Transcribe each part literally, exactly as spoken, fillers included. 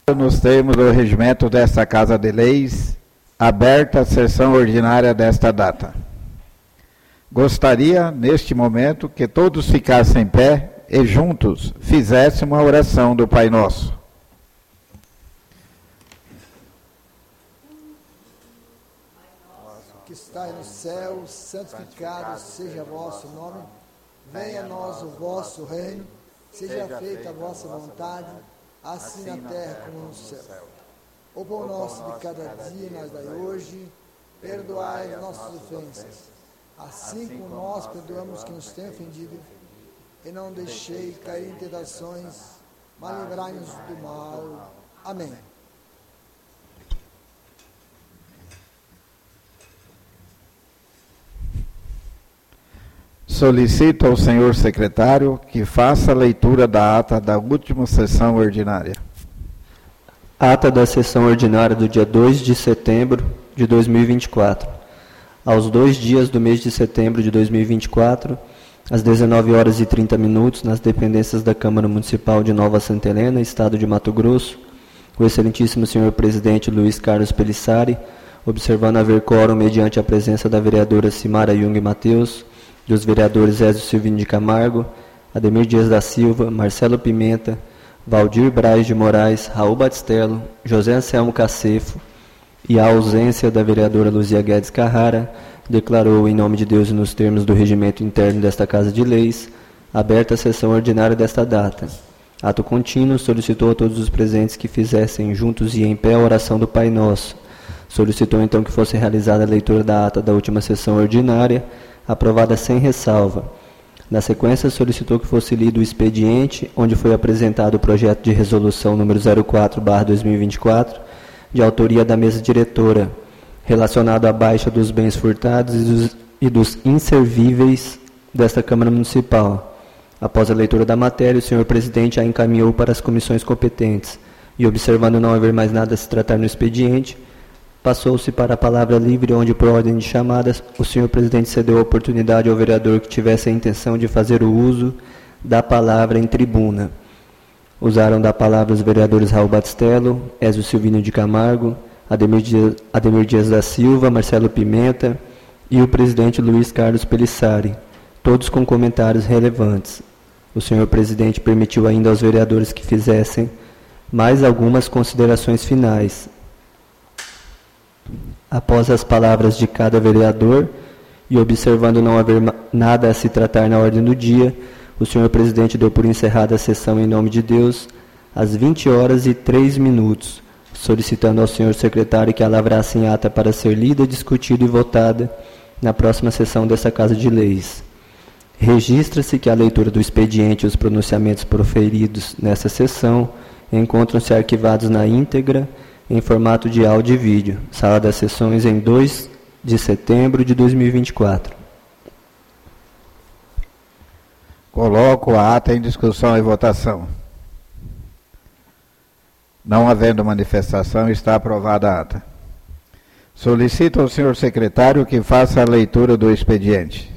Nos termos do regimento desta Casa de Leis, aberta a sessão ordinária desta data. Gostaria, neste momento, que todos ficassem em pé e juntos fizéssemos a oração do Pai Nosso. Que estais no céu, santificado seja vosso nome, venha a nós o vosso reino, seja feita a vossa vontade, assim na terra como no céu. O pão nosso de cada dia nos dai hoje, perdoai as nossas ofensas, assim como nós perdoamos quem nos tem ofendido, e não deixei cair em tentações, mas livrai-nos do mal. Amém. Solicito ao senhor secretário que faça a leitura da ata da última sessão ordinária. Ata da sessão ordinária do dia dois de setembro de dois mil e vinte e quatro. Aos dois dias do mês de setembro de dois mil e vinte e quatro, às dezenove horas e trinta minutos, nas dependências da Câmara Municipal de Nova Santa Helena, Estado de Mato Grosso, o excelentíssimo senhor presidente Luiz Carlos Pelissari, observando haver quórum mediante a presença da vereadora Simara Jung Mateus, dos vereadores Ézio Silvino de Camargo, Ademir Dias da Silva, Marcelo Pimenta, Valdir Braz de Moraes, Raul Batistello, José Anselmo Cacefo, e a ausência da vereadora Luzia Guedes Carrara, declarou, em nome de Deus e nos termos do regimento interno desta Casa de Leis, aberta a sessão ordinária desta data. Ato contínuo, solicitou a todos os presentes que fizessem juntos e em pé a oração do Pai Nosso. Solicitou então que fosse realizada a leitura da ata da última sessão ordinária, aprovada sem ressalva. Na sequência, solicitou que fosse lido o expediente, onde foi apresentado o projeto de resolução número zero quatro barra dois mil e vinte e quatro, de autoria da mesa diretora, relacionado à baixa dos bens furtados e dos, e dos inservíveis desta Câmara Municipal. Após a leitura da matéria, o senhor presidente a encaminhou para as comissões competentes e, observando não haver mais nada a se tratar no expediente, passou-se para a palavra livre, onde, por ordem de chamadas, o senhor presidente cedeu a oportunidade ao vereador que tivesse a intenção de fazer o uso da palavra em tribuna. Usaram da palavra os vereadores Raul Batistello, Ézio Silvino de Camargo, Ademir Dias, Ademir Dias da Silva, Marcelo Pimenta e o presidente Luiz Carlos Pelissari, todos com comentários relevantes. O senhor presidente permitiu ainda aos vereadores que fizessem mais algumas considerações finais. Após as palavras de cada vereador e observando não haver nada a se tratar na ordem do dia, o senhor presidente deu por encerrada a sessão em nome de Deus, às vinte horas e três minutos, solicitando ao senhor secretário que a lavrasse em ata para ser lida, discutida e votada na próxima sessão dessa Casa de Leis. Registra-se que a leitura do expediente e os pronunciamentos proferidos nessa sessão encontram-se arquivados na íntegra, em formato de áudio e vídeo, sala das sessões em dois de setembro de dois mil e vinte e quatro. Coloco a ata em discussão e votação. Não havendo manifestação, está aprovada a ata. Solicito ao senhor secretário que faça a leitura do expediente.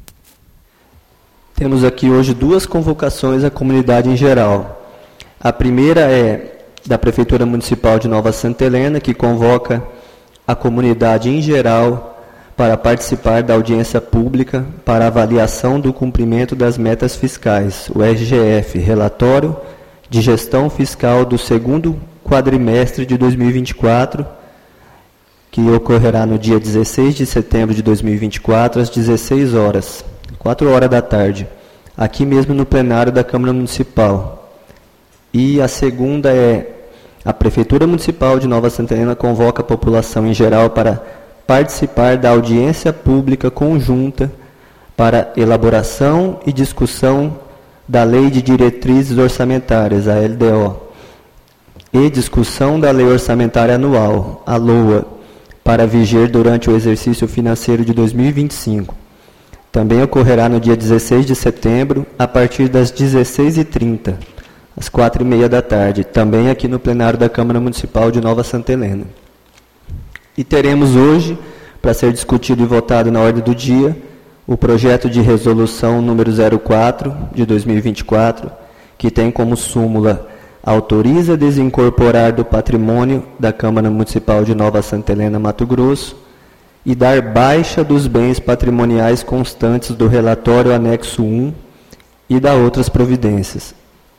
Temos aqui hoje duas convocações à comunidade em geral. A primeira é da Prefeitura Municipal de Nova Santa Helena, que convoca a comunidade em geral para participar da audiência pública para avaliação do cumprimento das metas fiscais, o R G F, Relatório de Gestão Fiscal do segundo quadrimestre de dois mil e vinte e quatro, que ocorrerá no dia dezesseis de setembro de dois mil e vinte e quatro, às dezesseis horas, quatro horas da tarde, aqui mesmo no plenário da Câmara Municipal. E a segunda é: a Prefeitura Municipal de Nova Santa Helena convoca a população em geral para participar da audiência pública conjunta para elaboração e discussão da Lei de Diretrizes Orçamentárias, a L D O, e discussão da Lei Orçamentária Anual, a LOA, para viger durante o exercício financeiro de dois mil e vinte e cinco. Também ocorrerá no dia dezesseis de setembro, a partir das dezesseis e trinta, às quatro e meia da tarde, também aqui no plenário da Câmara Municipal de Nova Santa Helena. E teremos hoje, para ser discutido e votado na ordem do dia, o projeto de resolução número zero quatro de dois mil e vinte e quatro, que tem como súmula autoriza desincorporar do patrimônio da Câmara Municipal de Nova Santa Helena, Mato Grosso, e dar baixa dos bens patrimoniais constantes do relatório anexo um e da outras providências.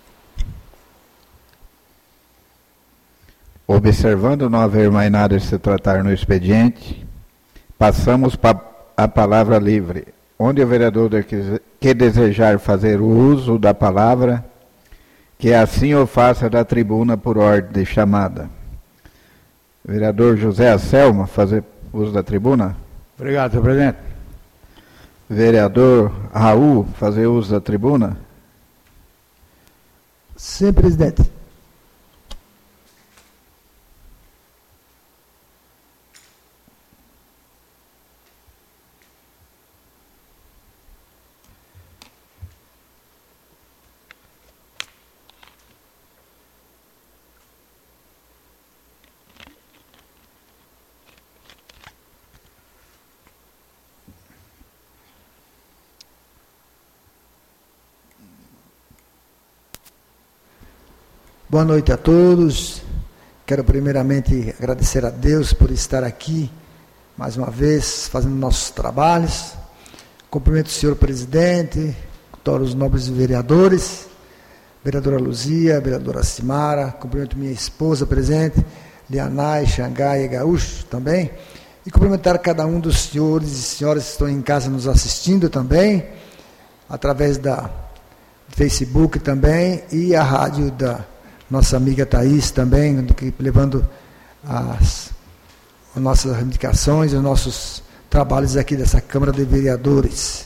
Observando não haver mais nada a se tratar no expediente, passamos para a palavra livre. Onde o vereador que desejar fazer uso da palavra, que assim o faça da tribuna por ordem de chamada. Vereador José Anselmo, fazer uso da tribuna. Obrigado, senhor presidente. Vereador Raul, fazer uso da tribuna. Sim, presidente. Boa noite a todos. Quero primeiramente agradecer a Deus por estar aqui, mais uma vez, fazendo nossos trabalhos. Cumprimento o senhor presidente, todos os nobres vereadores, vereadora Luzia, vereadora Simara, cumprimento minha esposa presente, Lianai, Xangai e Gaúcho também, e cumprimentar cada um dos senhores e senhoras que estão em casa nos assistindo também, através da Facebook também, e a rádio da nossa amiga Thaís também, levando as, as nossas indicações, os nossos trabalhos aqui dessa Câmara de Vereadores.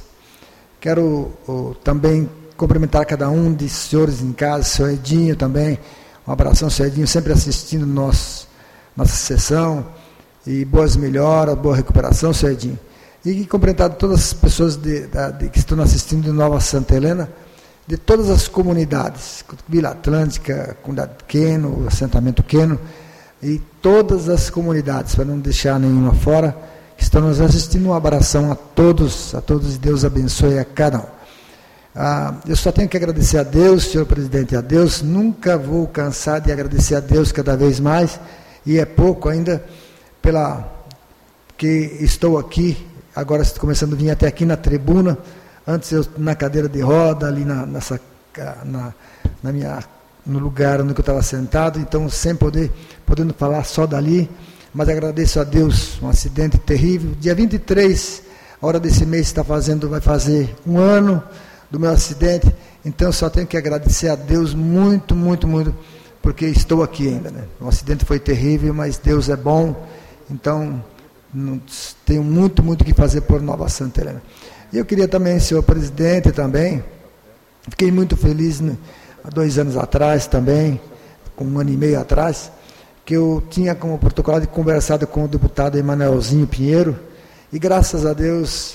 Quero oh, também cumprimentar cada um de senhores em casa, senhor Edinho também, um abração, senhor Edinho, sempre assistindo nosso, nossa sessão, e boas melhoras, boa recuperação, senhor Edinho. E cumprimentar todas as pessoas de, de, que estão assistindo de Nova Santa Helena, de todas as comunidades, Vila Atlântica, Comunidade Queno, Assentamento Queno, e todas as comunidades, para não deixar nenhuma fora, que estão nos assistindo. Um abração a todos, a todos, e Deus abençoe a cada um. Ah, eu só tenho que agradecer a Deus, senhor presidente, a Deus, nunca vou cansar de agradecer a Deus cada vez mais, e é pouco ainda, pela que estou aqui, agora começando a vir até aqui na tribuna. Antes eu na cadeira de roda, ali na, nessa, na, na minha, no lugar onde eu estava sentado, então sem poder, podendo falar só dali, mas agradeço a Deus, um acidente terrível. Dia vinte e três, a hora desse mês está fazendo, vai fazer um ano do meu acidente, então eu só tenho que agradecer a Deus muito, muito, muito, porque estou aqui ainda, né? O acidente foi terrível, mas Deus é bom, então não, tenho muito, muito o que fazer por Nova Santa Helena. E eu queria também, senhor presidente, também, fiquei muito feliz, né, há dois anos atrás também, com um ano e meio atrás, que eu tinha como protocolado conversado com o deputado Emanuelzinho Pinheiro, e graças a Deus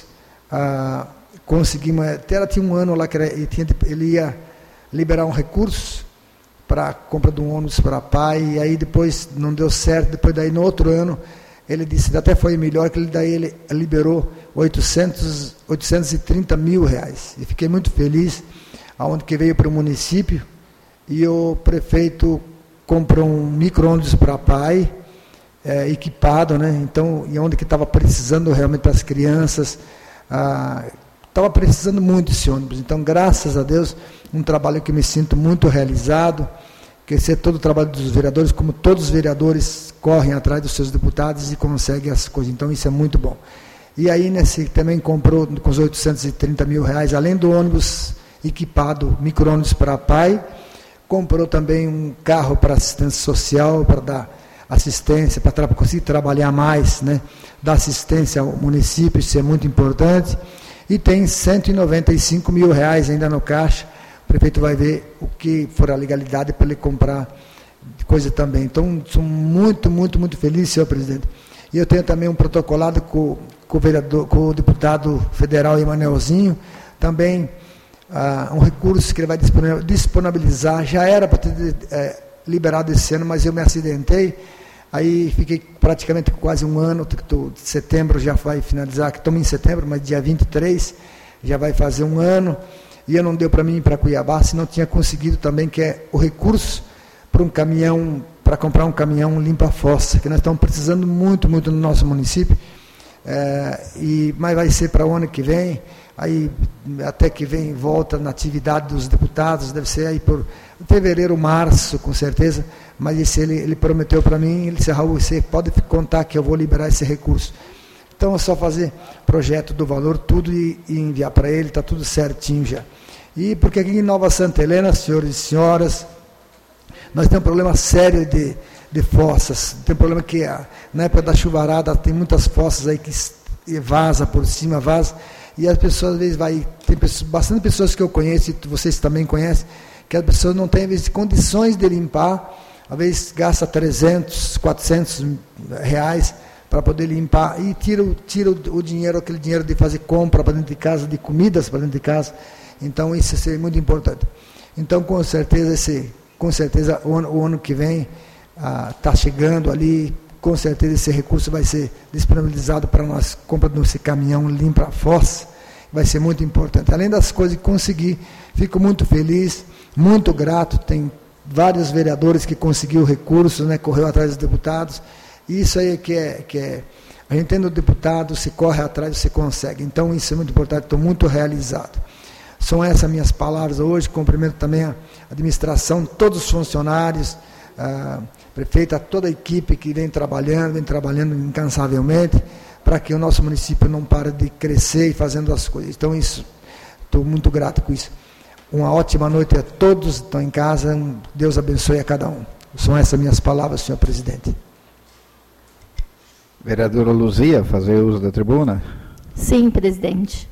ah, conseguimos, até ela tinha um ano lá que era, ele, tinha, ele ia liberar um recurso para a compra de um ônibus para pai, e aí depois não deu certo, depois daí no outro ano, ele disse, até foi melhor, que ele, daí ele liberou oitocentos, oitocentos e trinta mil reais. E fiquei muito feliz, aonde que veio para o município, e o prefeito comprou um micro-ônibus para pai, é, equipado, né? Então, e onde que estava precisando realmente para as crianças, estava ah, precisando muito esse ônibus. Então, graças a Deus, um trabalho que me sinto muito realizado, que esse é todo o trabalho dos vereadores, como todos os vereadores correm atrás dos seus deputados e conseguem as coisas. Então, isso é muito bom. E aí, nesse, também comprou, com os oitocentos e trinta mil reais, além do ônibus equipado, micro-ônibus para pai, comprou também um carro para assistência social, para dar assistência, para tra conseguir trabalhar mais, né? Dar assistência ao município, isso é muito importante. E tem cento e noventa e cinco mil reais ainda no caixa. O prefeito vai ver o que for a legalidade para ele comprar coisa também. Então, sou muito, muito, muito feliz, senhor presidente. E eu tenho também um protocolado com, com, o, vereador, com o deputado federal Emanuelzinho, também ah, um recurso que ele vai disponibilizar, já era para ter é, liberado esse ano, mas eu me acidentei, aí fiquei praticamente quase um ano, tô, setembro já vai finalizar, que estamos em setembro, mas dia vinte e três já vai fazer um ano, e não deu para mim ir para Cuiabá, se não tinha conseguido também, que é o recurso para um caminhão, para comprar um caminhão limpa-fossa, que nós estamos precisando muito, muito no nosso município, é, e, mas vai ser para o ano que vem, aí até que vem volta na atividade dos deputados, deve ser aí por fevereiro, março, com certeza, mas esse ele, ele prometeu para mim, ele disse, Raul, você pode contar que eu vou liberar esse recurso. Então é só fazer projeto do valor, tudo e, e enviar para ele, está tudo certinho já. E porque aqui em Nova Santa Helena, senhores e senhoras, nós temos um problema sério de, de fossas. Tem um problema que na época da chuvarada tem muitas fossas aí que vaza por cima, vaza, e as pessoas às vezes vai, tem pessoas, bastante pessoas que eu conheço, e vocês também conhecem, que as pessoas não têm às vezes condições de limpar, às vezes gasta trezentos, quatrocentos reais para poder limpar, e tira, tira o, o dinheiro, aquele dinheiro de fazer compra para dentro de casa, de comidas para dentro de casa. Então isso é muito importante. Então com certeza, esse, com certeza o, ano, o ano que vem está ah, chegando ali, com certeza esse recurso vai ser disponibilizado para nós, compra desse caminhão limpa a fossa, vai ser muito importante. Além das coisas que consegui, fico muito feliz, muito grato, tem vários vereadores que conseguiram recursos, né, correu atrás dos deputados. Isso aí que é, que é, a gente tendo deputado, se corre atrás, você consegue. Então, isso é muito importante, estou muito realizado. São essas minhas palavras hoje, cumprimento também a administração, todos os funcionários, a prefeita, toda a equipe que vem trabalhando, vem trabalhando incansavelmente, para que o nosso município não pare de crescer e fazendo as coisas. Então, isso, estou muito grato com isso. Uma ótima noite a todos que estão em casa, Deus abençoe a cada um. São essas minhas palavras, senhor presidente. Vereadora Luzia, fazer uso da tribuna? Sim, presidente.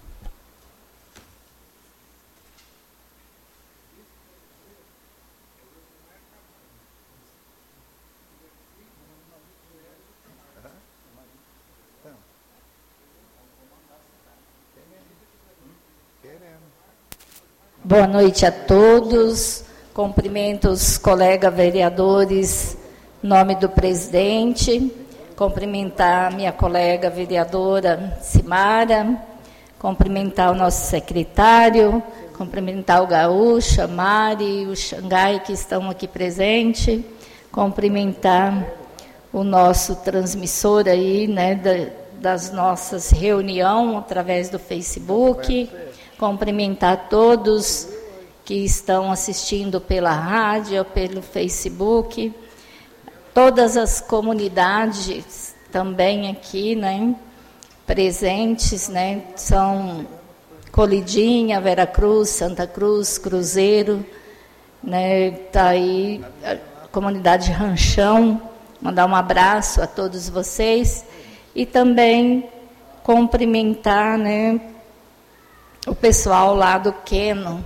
Boa noite a todos. Cumprimento os colegas vereadores, em nome do presidente. Cumprimentar a minha colega vereadora Simara, cumprimentar o nosso secretário, cumprimentar o Gaúcho, a Mari, o Xangai, que estão aqui presentes, cumprimentar o nosso transmissor aí, né, da, das nossas reuniões através do Facebook, cumprimentar todos que estão assistindo pela rádio, pelo Facebook, todas as comunidades também aqui, né, presentes, né, são Colidinha, Veracruz, Santa Cruz, Cruzeiro, né, tá aí a comunidade Ranchão, mandar um abraço a todos vocês e também cumprimentar, né, o pessoal lá do Queno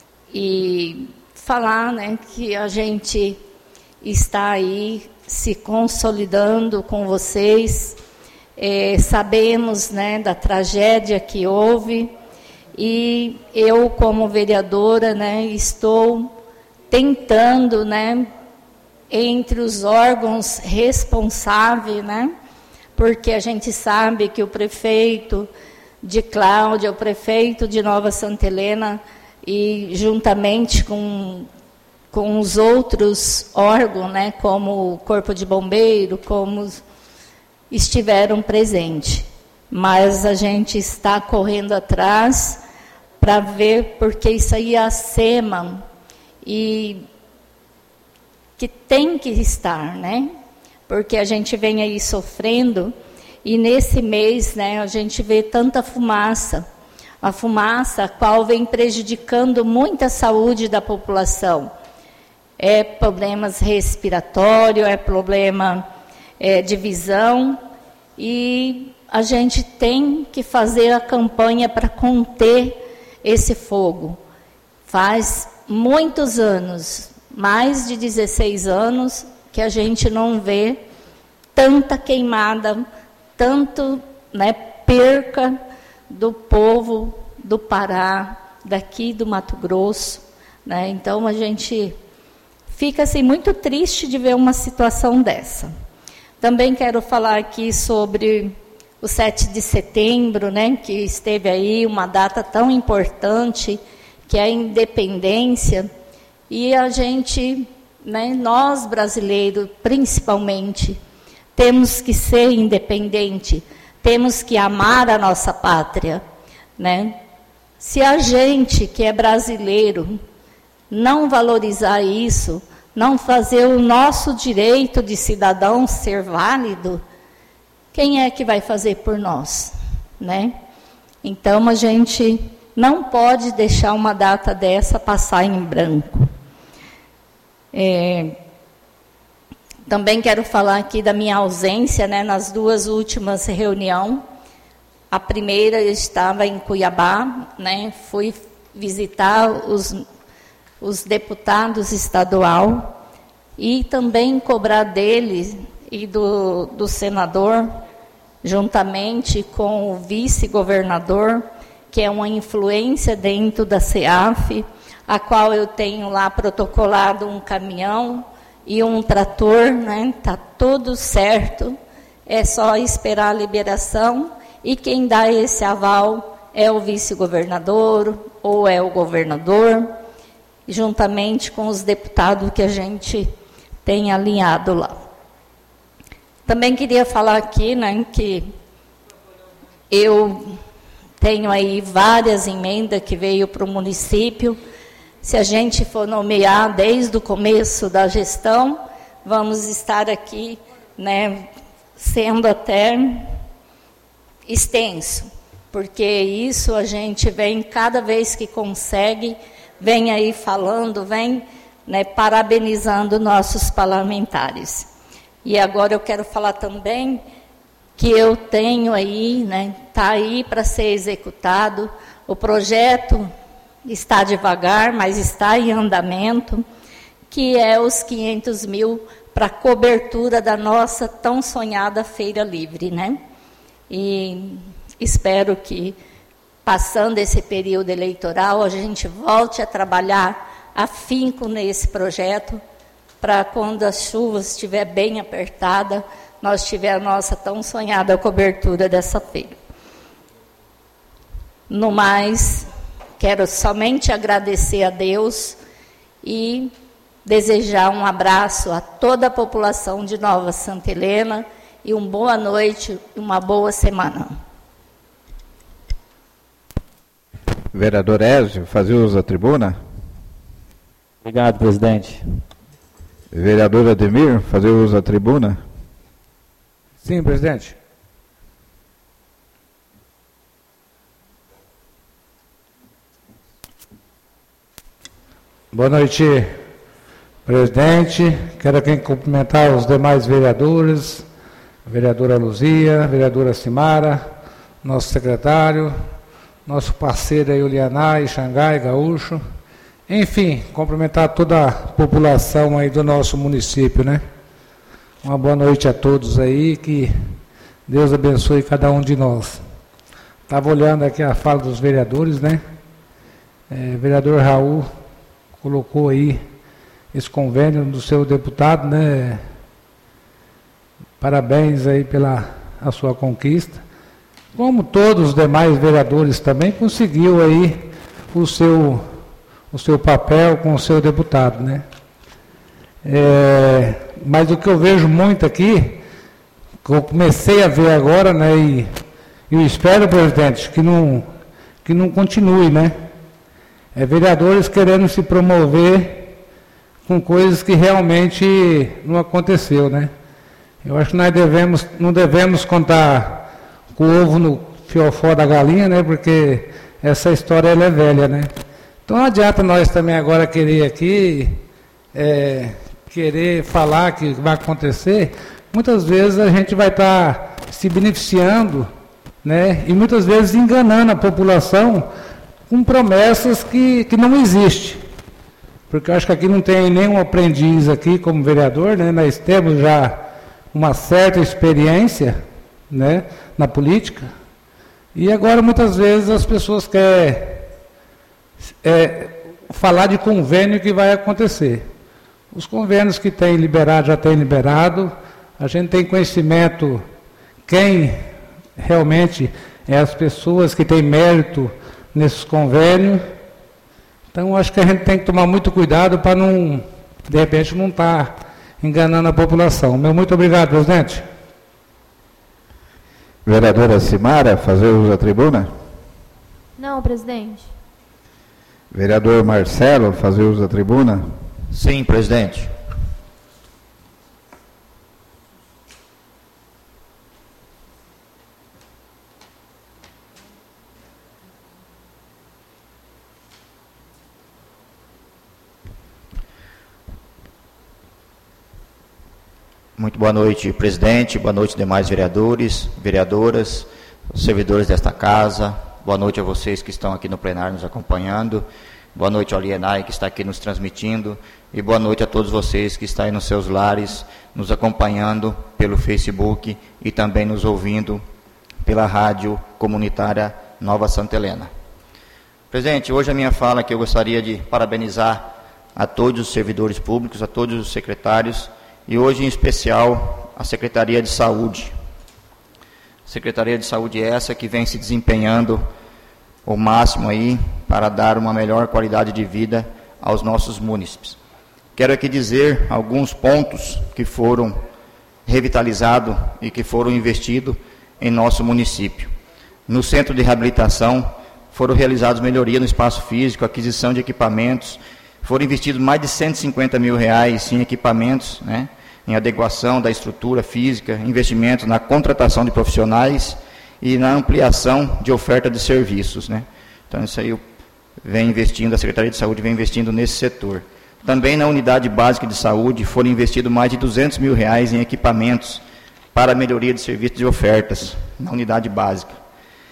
e falar, né, que a gente está aí se consolidando com vocês, é, sabemos, né, da tragédia que houve e eu, como vereadora, né, estou tentando, né, entre os órgãos responsáveis, né, porque a gente sabe que o prefeito de Cláudia, o prefeito de Nova Santa Helena, e juntamente com, com os outros órgãos, né, como o Corpo de Bombeiro, como estiveram presentes. Mas a gente está correndo atrás para ver, porque isso aí é a SEMA, e que tem que estar, né? Porque a gente vem aí sofrendo, e nesse mês, né, a gente vê tanta fumaça, a fumaça a qual vem prejudicando muito a saúde da população. É problemas respiratórios, é problema é, de visão, e a gente tem que fazer a campanha para conter esse fogo. Faz muitos anos, mais de dezesseis anos, que a gente não vê tanta queimada, tanto, né, perca do povo do Pará, daqui do Mato Grosso, né? Então a gente fica assim muito triste de ver uma situação dessa. Também quero falar aqui sobre o sete de setembro, né, que esteve aí uma data tão importante, que é a independência, e a gente né, nós brasileiros, principalmente, temos que ser independente, temos que amar a nossa pátria, né? Se a gente que é brasileiro não valorizar isso, não fazer o nosso direito de cidadão ser válido, quem é que vai fazer por nós, né? Então, a gente não pode deixar uma data dessa passar em branco. É, também quero falar aqui da minha ausência, né, nas duas últimas reuniões. A primeira eu estava em Cuiabá, né, fui visitar os, os deputados estadual e também cobrar deles e do, do senador, juntamente com o vice-governador, que é uma influência dentro da CEAF, a qual eu tenho lá protocolado um caminhão e um trator, né? Está tudo certo, é só esperar a liberação, e quem dá esse aval é o vice-governador ou é o governador, juntamente com os deputados que a gente tem alinhado lá. Também queria falar aqui, né, que eu tenho aí várias emendas que veio para o município. Se a gente for nomear desde o começo da gestão, vamos estar aqui, né, sendo até extenso, porque isso a gente vem, cada vez que consegue, vem aí falando, vem, né, parabenizando nossos parlamentares. E agora eu quero falar também que eu tenho aí, né, está aí para ser executado, o projeto está devagar, mas está em andamento, que é os quinhentos mil para cobertura da nossa tão sonhada Feira Livre, né? E espero que, passando esse período eleitoral, a gente volte a trabalhar afinco nesse projeto, para quando as chuvas estiver bem apertada, nós tiver a nossa tão sonhada cobertura dessa feira. No mais, quero somente agradecer a Deus e desejar um abraço a toda a população de Nova Santa Helena e uma boa noite e uma boa semana. Vereador Ézio, fazer uso da tribuna. Obrigado, presidente. Vereador Ademir, fazer uso da tribuna. Sim, presidente. Boa noite, presidente. Quero aqui cumprimentar os demais vereadores, a vereadora Luzia, a vereadora Simara, nosso secretário, nosso parceiro aí, Ulianá, Xangai, Gaúcho. Enfim, cumprimentar toda a população aí do nosso município, né? Uma boa noite a todos aí, que Deus abençoe cada um de nós. Estava olhando aqui a fala dos vereadores, né? É, vereador Raul colocou aí esse convênio do seu deputado, né? Parabéns aí pela a sua conquista. Como todos os demais vereadores também conseguiu aí o seu, o seu papel com o seu deputado, né? É, mas o que eu vejo muito aqui, que eu comecei a ver agora, né? E eu espero, presidente, que não, que não continue, né? É vereadores querendo se promover com coisas que realmente não aconteceu, né? Eu acho que nós devemos, não devemos contar com o ovo no fiofó da galinha, né? Porque essa história ela é velha, né? Então não adianta nós também agora querer aqui, é, querer falar que vai acontecer. Muitas vezes a gente vai estar se beneficiando, né? E muitas vezes enganando a população com promessas que, que não existem. Porque eu acho que aqui não tem nenhum aprendiz aqui como vereador, né? Nós temos já uma certa experiência, né, na política, e agora muitas vezes as pessoas querem é, falar de convênio que vai acontecer. Os convênios que tem liberado, já tem liberado, a gente tem conhecimento quem realmente é as pessoas que têm mérito nesses convênios. Então acho que a gente tem que tomar muito cuidado para não, de repente não está enganando a população. Meu muito obrigado, presidente. Vereadora Simara, fazer uso da tribuna? Não, presidente. Vereador Marcelo, fazer uso da tribuna? Sim, presidente. Muito boa noite, presidente, boa noite, demais vereadores, vereadoras, servidores desta casa, boa noite a vocês que estão aqui no plenário nos acompanhando, boa noite ao Alienai que está aqui nos transmitindo, e boa noite a todos vocês que estão aí nos seus lares, nos acompanhando pelo Facebook e também nos ouvindo pela rádio comunitária Nova Santa Helena. Presidente, hoje a minha fala que eu gostaria de parabenizar a todos os servidores públicos, a todos os secretários, e hoje, em especial, a Secretaria de Saúde. Secretaria de Saúde essa que vem se desempenhando o máximo aí para dar uma melhor qualidade de vida aos nossos munícipes. Quero aqui dizer alguns pontos que foram revitalizados e que foram investidos em nosso município. No centro de reabilitação, foram realizadas melhorias no espaço físico, aquisição de equipamentos. Foram investidos mais de cento e cinquenta mil reais em equipamentos, né, em adequação da estrutura física, investimentos na contratação de profissionais e na ampliação de oferta de serviços, né. Então, isso aí vem investindo, a Secretaria de Saúde vem investindo nesse setor. Também na unidade básica de saúde foram investidos mais de duzentos mil reais em equipamentos para a melhoria de serviços e ofertas na unidade básica.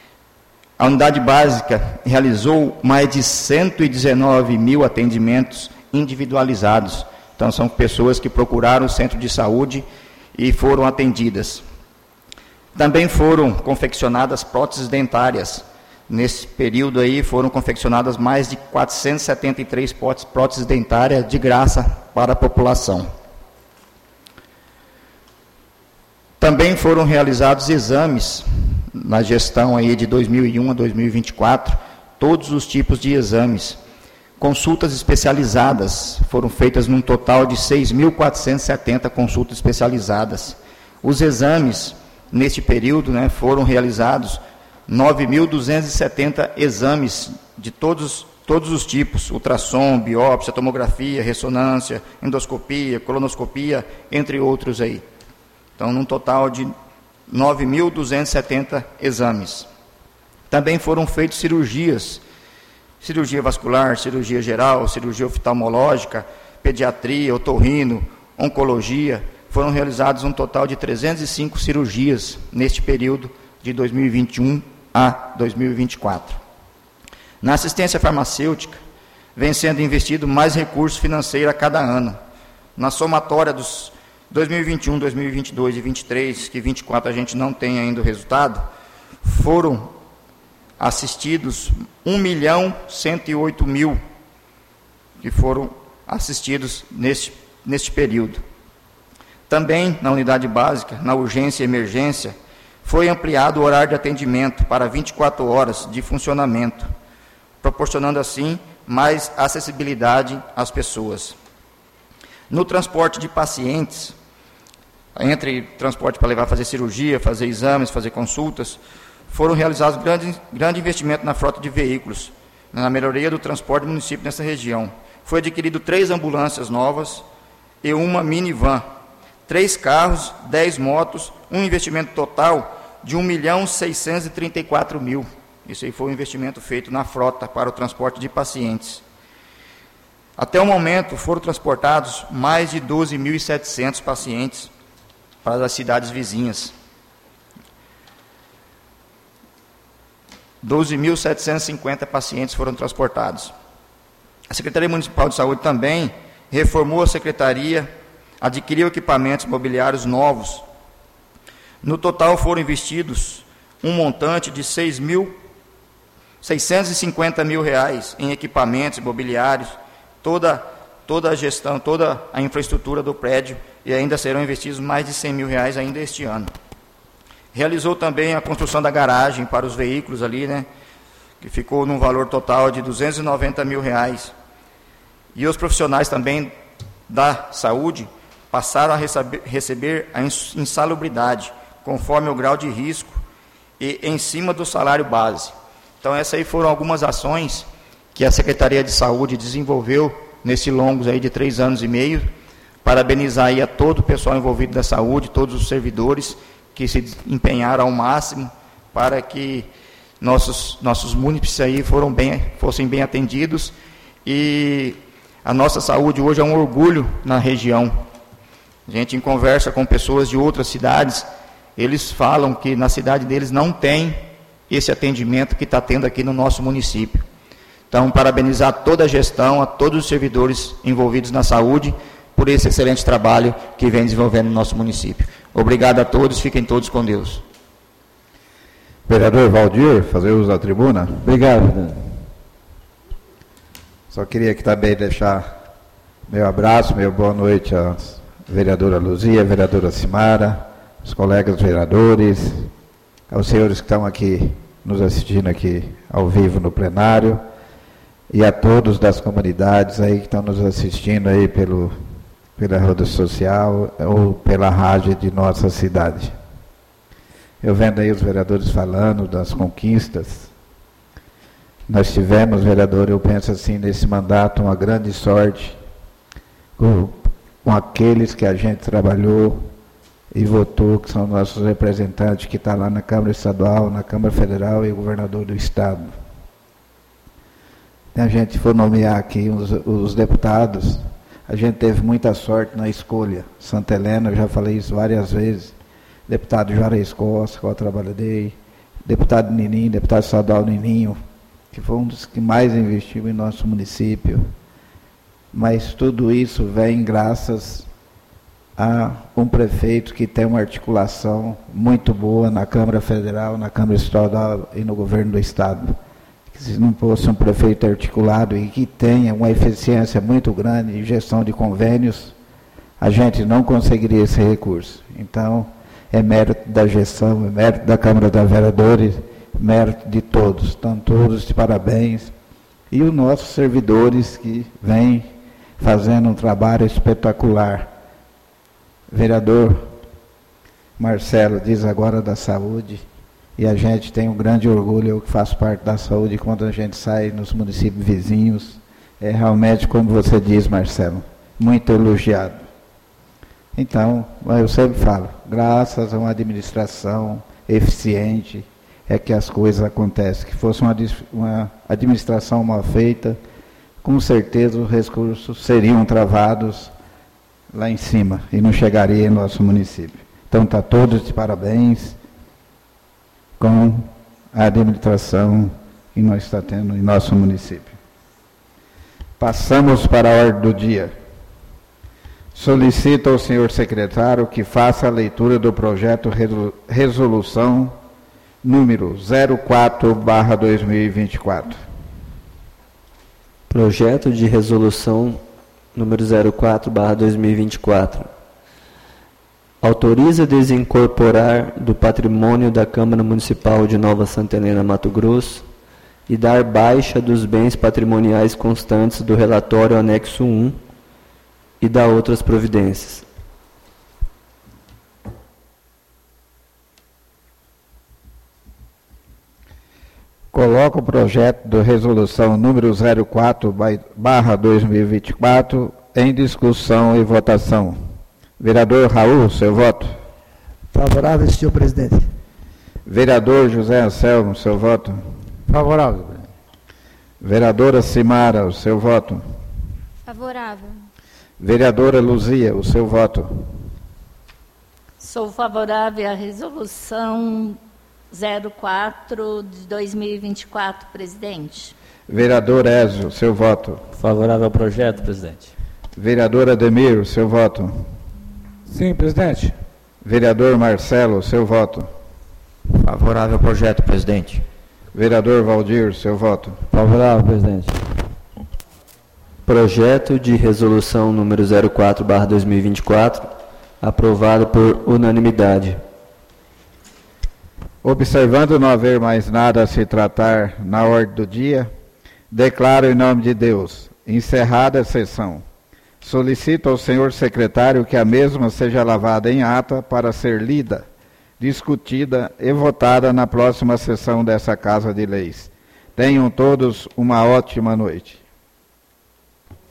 A unidade básica realizou mais de cento e dezenove mil atendimentos individualizados. Então, são pessoas que procuraram o centro de saúde e foram atendidas. Também foram confeccionadas próteses dentárias. Nesse período aí, foram confeccionadas mais de quatrocentas e setenta e três próteses dentárias de graça para a população. Também foram realizados exames na gestão aí de dois mil e um a dois mil e vinte e quatro, todos os tipos de exames. Consultas especializadas foram feitas num total de seis mil quatrocentas e setenta consultas especializadas. Os exames, neste período, né, foram realizados nove mil duzentos e setenta exames de todos, todos os tipos, ultrassom, biópsia, tomografia, ressonância, endoscopia, colonoscopia, entre outros aí. Então, num total de nove mil duzentos e setenta exames. Também foram feitas cirurgias, cirurgia vascular, cirurgia geral, cirurgia oftalmológica, pediatria, otorrino, oncologia. Foram realizadas um total de trezentas e cinco cirurgias neste período de dois mil e vinte e um a dois mil e vinte e quatro. Na assistência farmacêutica, vem sendo investido mais recurso financeiro a cada ano. Na somatória dos dois mil e vinte e um, dois mil e vinte e dois e vinte e três, que vinte e quatro a gente não tem ainda o resultado, foram assistidos um milhão cento e oito mil que foram assistidos neste, neste período. Também, na unidade básica, na urgência e emergência, foi ampliado o horário de atendimento para vinte e quatro horas de funcionamento, proporcionando assim mais acessibilidade às pessoas. No transporte de pacientes, entre transporte para levar a fazer cirurgia, fazer exames, fazer consultas, foram realizados grande, grande investimento na frota de veículos, na melhoria do transporte do município nessa região. Foi adquirido três ambulâncias novas e uma minivan, três carros, dez motos, um investimento total de um milhão seiscentos e trinta e quatro mil. Isso aí foi um investimento feito na frota para o transporte de pacientes. Até o momento, foram transportados mais de doze mil e setecentos pacientes para as cidades vizinhas. doze mil setecentos e cinquenta pacientes foram transportados. A Secretaria Municipal de Saúde também reformou a Secretaria, adquiriu equipamentos mobiliários novos. No total foram investidos um montante de seis mil seiscentos e cinquenta mil reais em equipamentos mobiliários, toda, toda a gestão, toda a infraestrutura do prédio, e ainda serão investidos mais de cem mil reais ainda este ano. Realizou também a construção da garagem para os veículos ali, né, que ficou num valor total de duzentos e noventa mil reais. E os profissionais também da saúde passaram a receber, receber a insalubridade, conforme o grau de risco e em cima do salário base. Então, essas aí foram algumas ações que a Secretaria de Saúde desenvolveu nesse longos aí de três anos e meio. Parabenizar aí a todo o pessoal envolvido da saúde, todos os servidores que se empenharam ao máximo para que nossos, nossos munícipes aí foram bem, fossem bem atendidos. E a nossa saúde hoje é um orgulho na região. A gente, em conversa com pessoas de outras cidades, eles falam que na cidade deles não tem esse atendimento que está tendo aqui no nosso município. Então, parabenizar toda a gestão, a todos os servidores envolvidos na saúde, por esse excelente trabalho que vem desenvolvendo no nosso município. Obrigado a todos, fiquem todos com Deus. Vereador Valdir, fazer uso da tribuna. Obrigado. Só queria aqui também deixar meu abraço, meu boa noite à vereadora Luzia, vereadora Simara, os colegas vereadores, aos senhores que estão aqui nos assistindo aqui ao vivo no plenário, e a todos das comunidades aí que estão nos assistindo aí pelo, pela rede social ou pela rádio de nossa cidade. Eu vendo aí os vereadores falando das conquistas. Nós tivemos, vereador, eu penso assim, nesse mandato, uma grande sorte com, com aqueles que a gente trabalhou e votou, que são nossos representantes, que estão lá na Câmara Estadual, na Câmara Federal e o governador do Estado. Se a gente for nomear aqui os, os deputados, a gente teve muita sorte na escolha. Santa Helena, eu já falei isso várias vezes, deputado Juarez Costa, que eu trabalhei, deputado Nininho, deputado estadual Nininho, que foi um dos que mais investiu em nosso município. Mas tudo isso vem graças a um prefeito que tem uma articulação muito boa na Câmara Federal, na Câmara Estadual e no governo do Estado. Que se não fosse um prefeito articulado e que tenha uma eficiência muito grande em gestão de convênios, a gente não conseguiria esse recurso. Então, é mérito da gestão, é mérito da Câmara de Vereadores, mérito de todos. Estão todos de parabéns. E os nossos servidores que vêm fazendo um trabalho espetacular. Vereador Marcelo diz agora da saúde, e a gente tem um grande orgulho, eu que faço parte da saúde, quando a gente sai nos municípios vizinhos, é realmente, como você diz, Marcelo, muito elogiado. Então, eu sempre falo, graças a uma administração eficiente, é que as coisas acontecem. Que fosse uma, uma administração mal feita, com certeza os recursos seriam travados lá em cima e não chegaria em nosso município. Então, está todos de parabéns com a administração que nós estamos tendo em nosso município. Passamos para a ordem do dia. Solicito ao senhor secretário que faça a leitura do projeto resolução número zero quatro barra dois mil e vinte e quatro. Projeto de resolução número zero quatro barra dois mil e vinte e quatro. Autoriza desincorporar do patrimônio da Câmara Municipal de Nova Santa Helena, Mato Grosso, e dar baixa dos bens patrimoniais constantes do relatório anexo um e da outras providências. Coloco o projeto de resolução número zero quatro barra dois mil e vinte e quatro em discussão e votação. Vereador Raul, seu voto. Favorável, senhor presidente. Vereador José Anselmo, seu voto. Favorável. Vereadora Simara, o seu voto. Favorável. Vereadora Luzia, o seu voto. Sou favorável à resolução zero quatro de dois mil e vinte e quatro, presidente. Vereador Ézio, seu voto. Favorável ao projeto, presidente. Vereador Ademir, o seu voto. Sim, presidente. Vereador Marcelo, seu voto. Favorável ao projeto, presidente. Vereador Valdir, seu voto. Favorável, presidente. Projeto de resolução número zero quatro barra dois mil e vinte e quatro, aprovado por unanimidade. Observando não haver mais nada a se tratar na ordem do dia, declaro em nome de Deus encerrada a sessão. Solicito ao senhor secretário que a mesma seja lavada em ata para ser lida, discutida e votada na próxima sessão dessa Casa de Leis. Tenham todos uma ótima noite.